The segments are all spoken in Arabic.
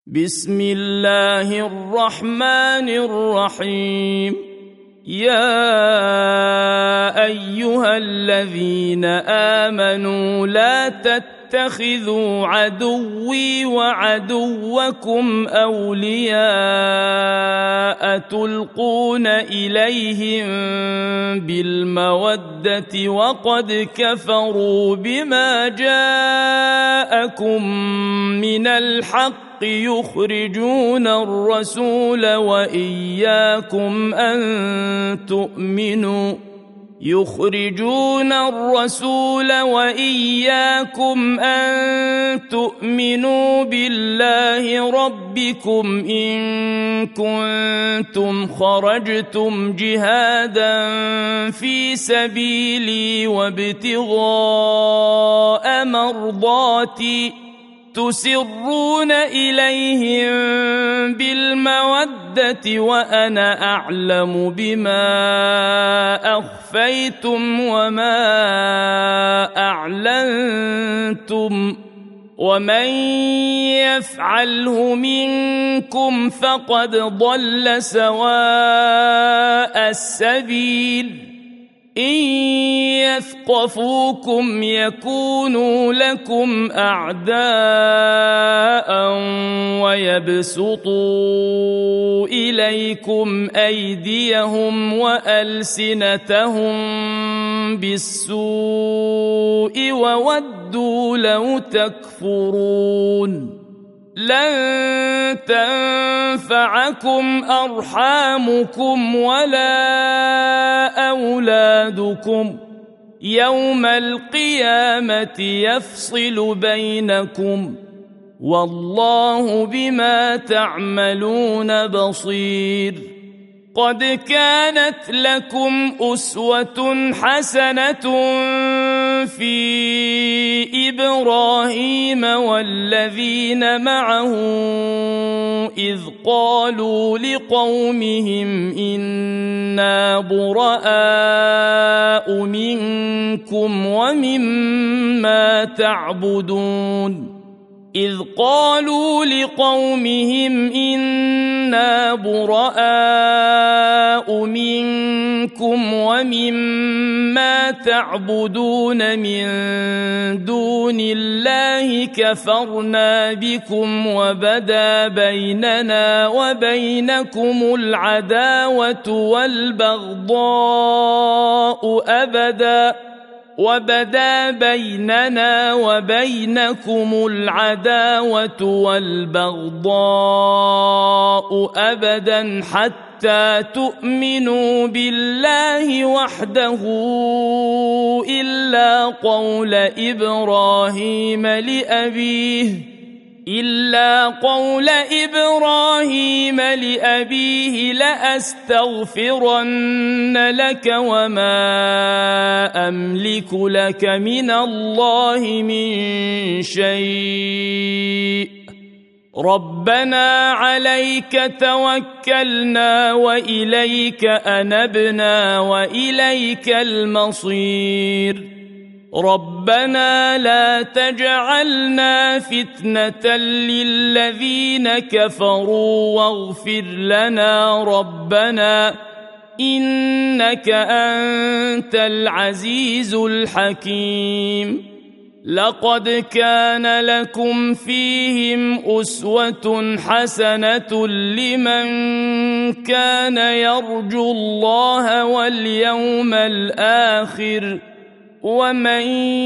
بسم الله الرحمن الرحيم. يا أيها الذين آمنوا لا تتخذوا عدوي وعدوكم أولياء تلقون إليهم بالمودة وقد كفروا بما جاءكم من الحق يخرجون الرسول وإياكم أن تؤمنوا بالله ربكم إن كنتم خرجتم جهادا في سبيلي وابتغاء مرضاتي تسرون إليهم بالمودة وأنا أعلم بما أخفيتم وما أعلنتم ومن يفعله منكم فقد ضل سواء السبيل. إن يثقفوكم يكونوا لكم أعداء ويبسطوا إليكم أيديهم وألسنتهم بالسوء وودوا لو تكفرون. لن تنفعكم أرحامكم ولا أولادكم يوم القيامة يفصل بينكم والله بما تعملون بصير. قد كانت لكم أسوة حسنة في إبراهيم والذين معه إذ قالوا لقومهم إنا براء منكم ومما تعبدون من دون الله كفرنا بكم وبدا بيننا وبينكم العداوة والبغضاء أبدا حتى تؤمنوا بالله وحده إلا قول إبراهيم لأبيه لأستغفرن لك وما أملك لك من الله من شيء ربنا عليك توكلنا وإليك أنبنا وإليك المصير. ربنا لا تجعلنا فتنة للذين كفروا واغفر لنا ربنا إنك أنت العزيز الحكيم. لقد كان لكم فيهم أسوة حسنة لمن كان يرجو الله واليوم الآخر ومن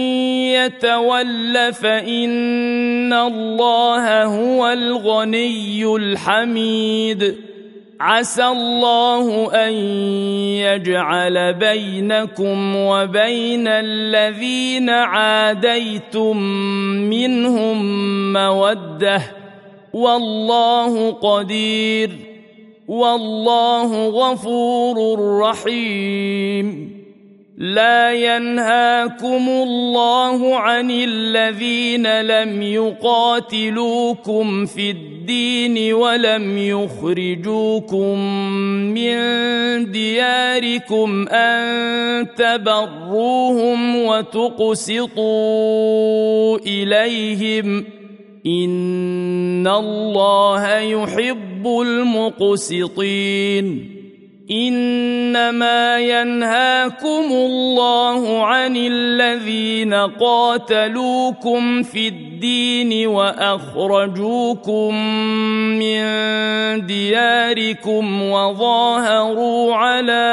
يتول فإن الله هو الغني الحميد. عسى الله أن يجعل بينكم وبين الذين عاديتم منهم مودة والله قدير والله غفور رحيم. لا ينهاكم الله عن الذين لم يقاتلوكم في الدين ولم يخرجوكم من دياركم أن تبروهم وتقسطوا إليهم إن الله يحب المقسطين إنما ينهاكم الله عن الذين قاتلوكم في الدين وأخرجوكم من دياركم وظاهروا على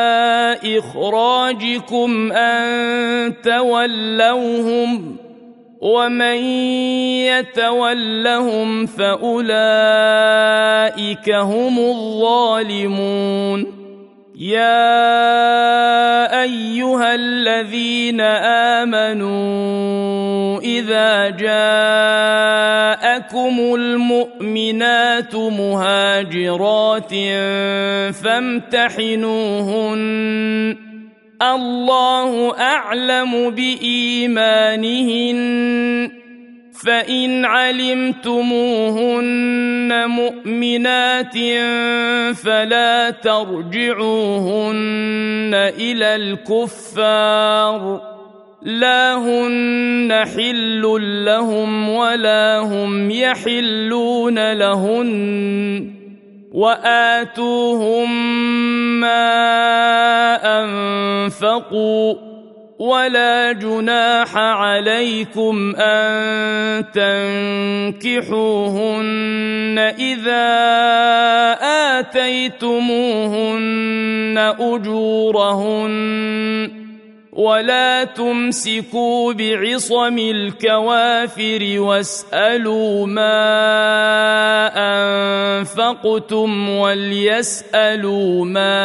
إخراجكم أن تولوهم ومن يتولهم فأولئك هم الظالمون يا أيها الذين آمنوا إذا جاءكم المؤمنات مهاجرات فامتحنوهن الله أعلم بإيمانهن فإن علمتموهن مؤمنات فلا ترجعوهن إلى الكفار لا هن حل لهم ولا هم يحلون لهن وآتوهم ما أنفقوا ولا جناح عليكم أن تنكحوهن إذا آتيتموهن أجورهن ولا تمسكوا بعصم الكوافر واسألوا ما أنفقتم وليسألوا ما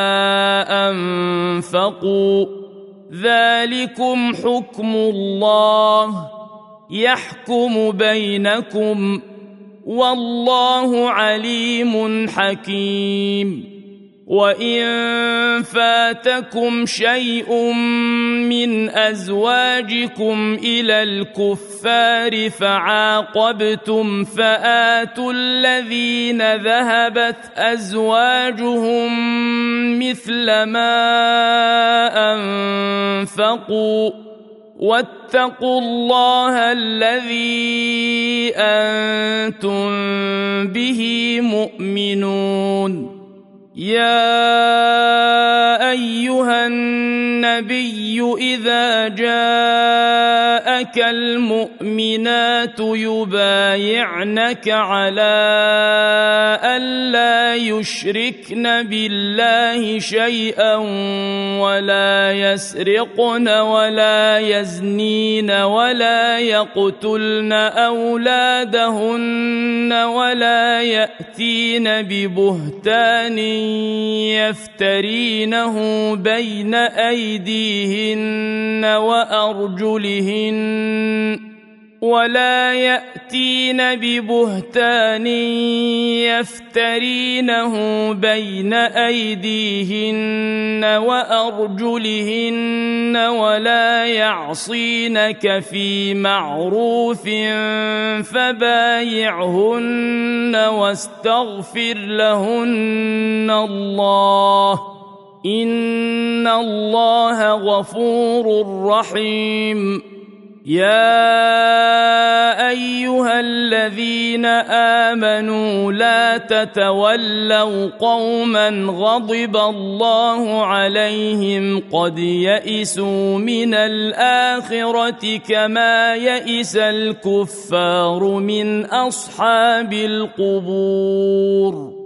أنفقوا ذلكم حكم الله يحكم بينكم والله عليم حكيم وإن فاتكم شيء من أزواجكم إلى الكفار فعاقبتم فآتوا الذين ذهبت أزواجهم مثل ما أنفقوا واتقوا الله الذي أنتم به مؤمنون يا أيها النبي إذا جاءك المؤمنات يبايعنك على ألا يشركن بالله شيئا ولا يسرقن ولا يزنين ولا يقتلن أولادهن ولا يأتين ببهتان يفترينه بين أيديهن وأرجلهن ولا يعصينك في معروف فبايعهن واستغفر لهن الله إن الله غفور رحيم يا أيها الذين آمنوا لا تتولوا قوما غضب الله عليهم قد يئسوا من الآخرة كما يئس الكفار من أصحاب القبور